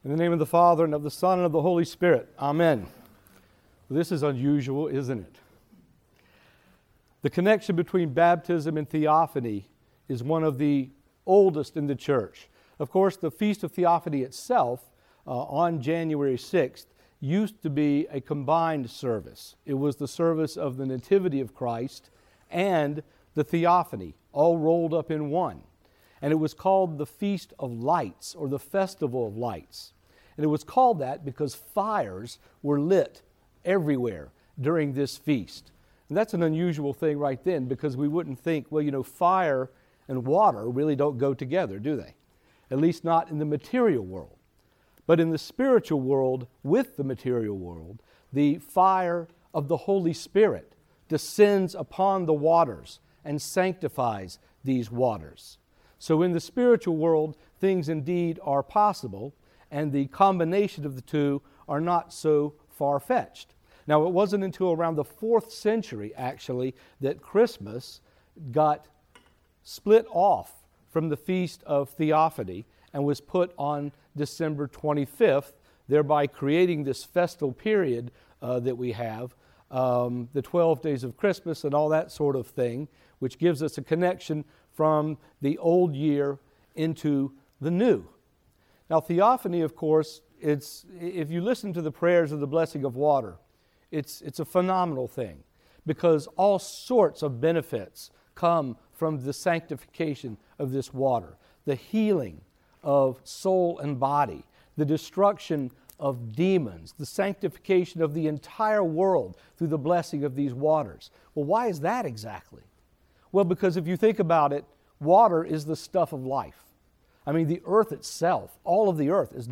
In the name of the Father, and of the Son, and of the Holy Spirit. Amen. This is unusual, isn't it? The connection between baptism and theophany is one of the oldest in the church. Of course, the Feast of Theophany itself, on January 6th, used to be a combined service. It was the service of the Nativity of Christ and the Theophany, all rolled up in one. And it was called the Feast of Lights, or the Festival of Lights. And it was called that because fires were lit everywhere during this feast. And that's an unusual thing right then, because we wouldn't think, well, fire and water really don't go together, do they? At least not in the material world. But in the spiritual world, with the material world, the fire of the Holy Spirit descends upon the waters and sanctifies these waters. So in the spiritual world, things indeed are possible, and the combination of the two are not so far-fetched. Now, it wasn't until around the 4th century, actually, that Christmas got split off from the Feast of Theophany and was put on December 25th, thereby creating this festal period that we have, the 12 days of Christmas and all that sort of thing, which gives us a connection from the old year into the new. Now, theophany, of course, if you listen to the prayers of the blessing of water, it's a phenomenal thing, because all sorts of benefits come from the sanctification of this water. The healing of soul and body, the destruction of demons, the sanctification of the entire world through the blessing of these waters. Well, why is that exactly? Well, because if you think about it, water is the stuff of life. I mean, the earth itself, all of the earth is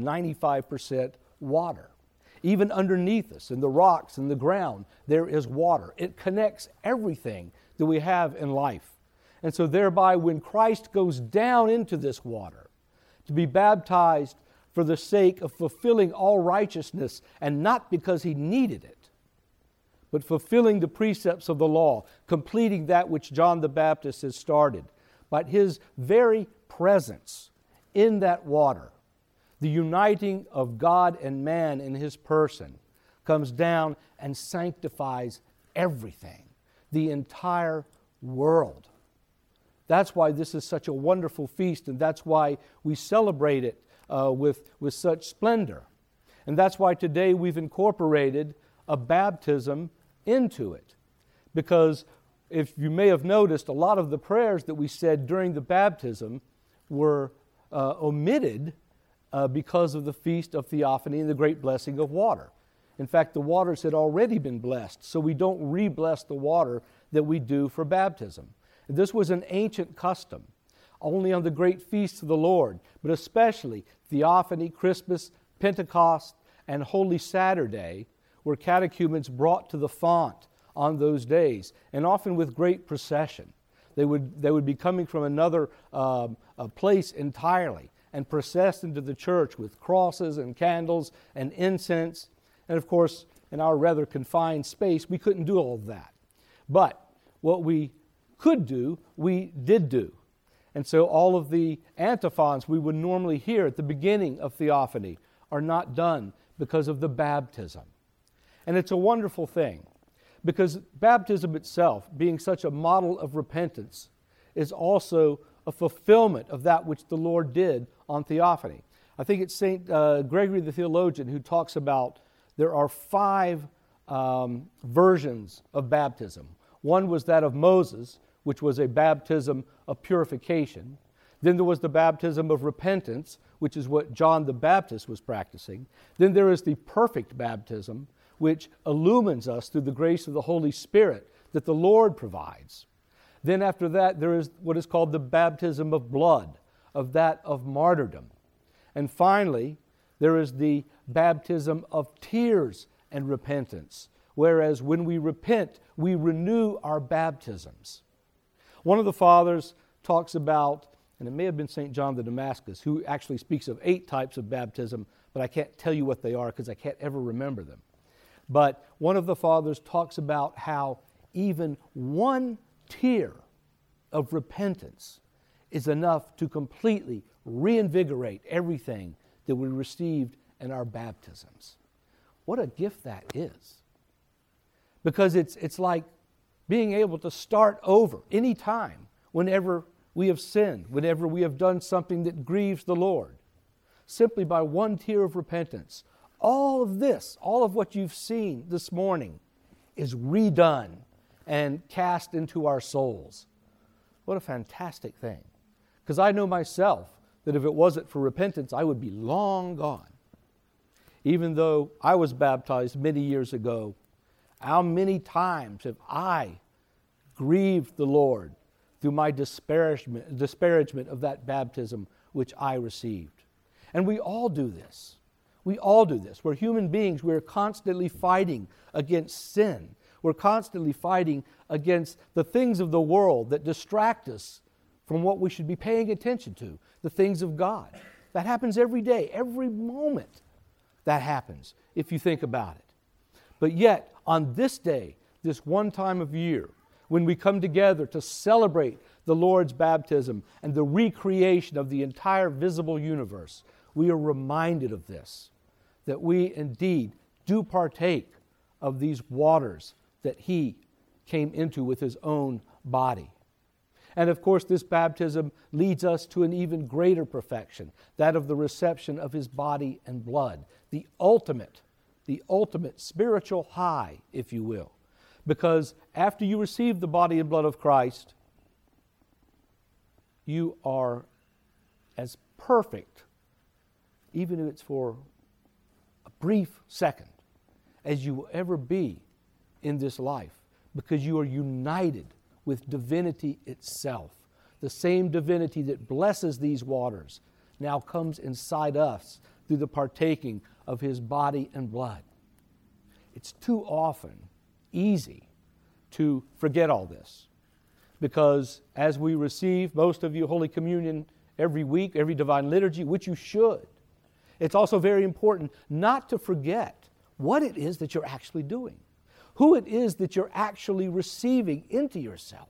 95% water. Even underneath us, in the rocks and the ground, there is water. It connects everything that we have in life. And so thereby, when Christ goes down into this water to be baptized for the sake of fulfilling all righteousness, and not because He needed it, but fulfilling the precepts of the law, completing that which John the Baptist has started, but His very presence in that water, the uniting of God and man in His person, comes down and sanctifies everything, the entire world. That's why this is such a wonderful feast, and that's why we celebrate it with such splendor. And that's why today we've incorporated a baptism into it. Because if you may have noticed, a lot of the prayers that we said during the baptism were omitted because of the Feast of Theophany and the great blessing of water. In fact, the waters had already been blessed, so we don't re-bless the water that we do for baptism. And this was an ancient custom, only on the great feasts of the Lord, but especially Theophany, Christmas, Pentecost, and Holy Saturday, were catechumens brought to the font on those days, and often with great procession. They would be coming from another place entirely and processed into the church with crosses and candles and incense. And of course, in our rather confined space, we couldn't do all of that. But what we could do, we did do. And so all of the antiphons we would normally hear at the beginning of Theophany are not done because of the baptism. And it's a wonderful thing, because baptism itself, being such a model of repentance, is also a fulfillment of that which the Lord did on Theophany. I think it's St. Gregory the theologian who talks about there are 5 versions of baptism. One was that of Moses, which was a baptism of purification. Then there was the baptism of repentance, which is what John the Baptist was practicing. Then there is the perfect baptism, which illumines us through the grace of the Holy Spirit that the Lord provides. Then after that, there is what is called the baptism of blood, of that of martyrdom. And finally, there is the baptism of tears and repentance, whereas when we repent, we renew our baptisms. One of the fathers talks about, and it may have been St. John the Damascus, who actually speaks of 8 types of baptism, but I can't tell you what they are because I can't ever remember them. But one of the fathers talks about how even one tear of repentance is enough to completely reinvigorate everything that we received and our baptisms. What a gift that is. Because it's like being able to start over any time, whenever we have sinned, whenever we have done something that grieves the Lord, simply by one tear of repentance. All of this, all of what you've seen this morning, is redone and cast into our souls. What a fantastic thing. Because I know myself that if it wasn't for repentance, I would be long gone. Even though I was baptized many years ago, how many times have I grieved the Lord through my disparagement of that baptism which I received? And we all do this. We all do this. We're human beings. We're constantly fighting against sin. We're constantly fighting against the things of the world that distract us from what we should be paying attention to, the things of God. That happens every day, every moment that happens, if you think about it. But yet, on this day, this one time of year, when we come together to celebrate the Lord's baptism and the recreation of the entire visible universe, we are reminded of this, that we indeed do partake of these waters that He came into with His own body. And of course, this baptism leads us to an even greater perfection, that of the reception of His body and blood, the ultimate spiritual high, if you will. Because after you receive the body and blood of Christ, you are as perfect, even if it's for a brief second, as you will ever be in this life, because you are united with divinity itself. The same divinity that blesses these waters now comes inside us through the partaking of His body and blood. It's too often easy to forget all this, because as we receive, most of you, Holy Communion every week, every Divine Liturgy, which you should, it's also very important not to forget what it is that you're actually doing, who it is that you're actually receiving into yourself.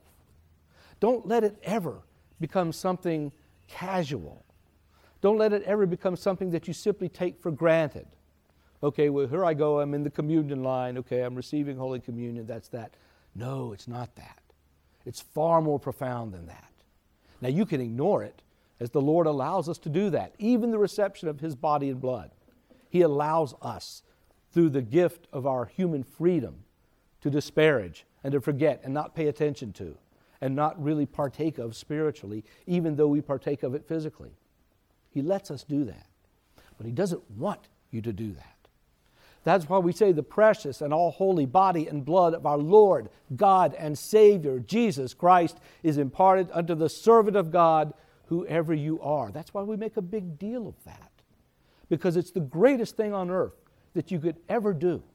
Don't let it ever become something casual. Don't let it ever become something that you simply take for granted. Okay, well, here I go, I'm in the communion line. Okay, I'm receiving Holy Communion, that's that. No, it's not that. It's far more profound than that. Now, you can ignore it, as the Lord allows us to do that. Even the reception of His body and blood, He allows us, through the gift of our human freedom, to disparage and to forget and not pay attention to and not really partake of spiritually, even though we partake of it physically. He lets us do that. But He doesn't want you to do that. That's why we say the precious and all holy body and blood of our Lord, God and Savior, Jesus Christ, is imparted unto the servant of God, whoever you are. That's why we make a big deal of that. Because it's the greatest thing on earth that you could ever do.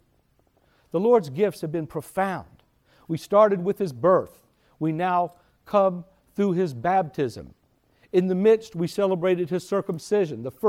The Lord's gifts have been profound. We started with His birth. We now come through His baptism. In the midst, we celebrated His circumcision, the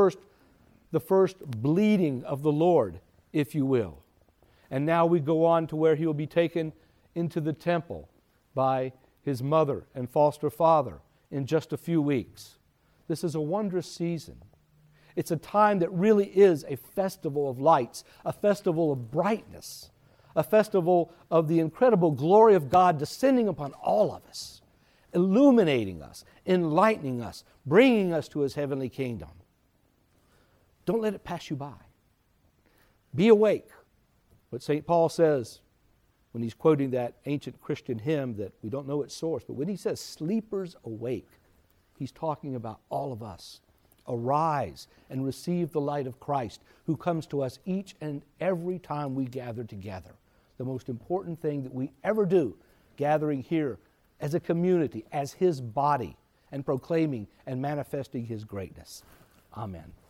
first bleeding of the Lord, if you will. And now we go on to where He will be taken into the temple by His mother and foster father in just a few weeks. This is a wondrous season. It's a time that really is a festival of lights, a festival of brightness, a festival of the incredible glory of God descending upon all of us, illuminating us, enlightening us, bringing us to His heavenly kingdom. Don't let it pass you by. Be awake. What St. Paul says when he's quoting that ancient Christian hymn that we don't know its source, but when he says, sleepers awake, he's talking about all of us. Arise and receive the light of Christ, who comes to us each and every time we gather together. The most important thing that we ever do, gathering here as a community, as His body, and proclaiming and manifesting His greatness. Amen.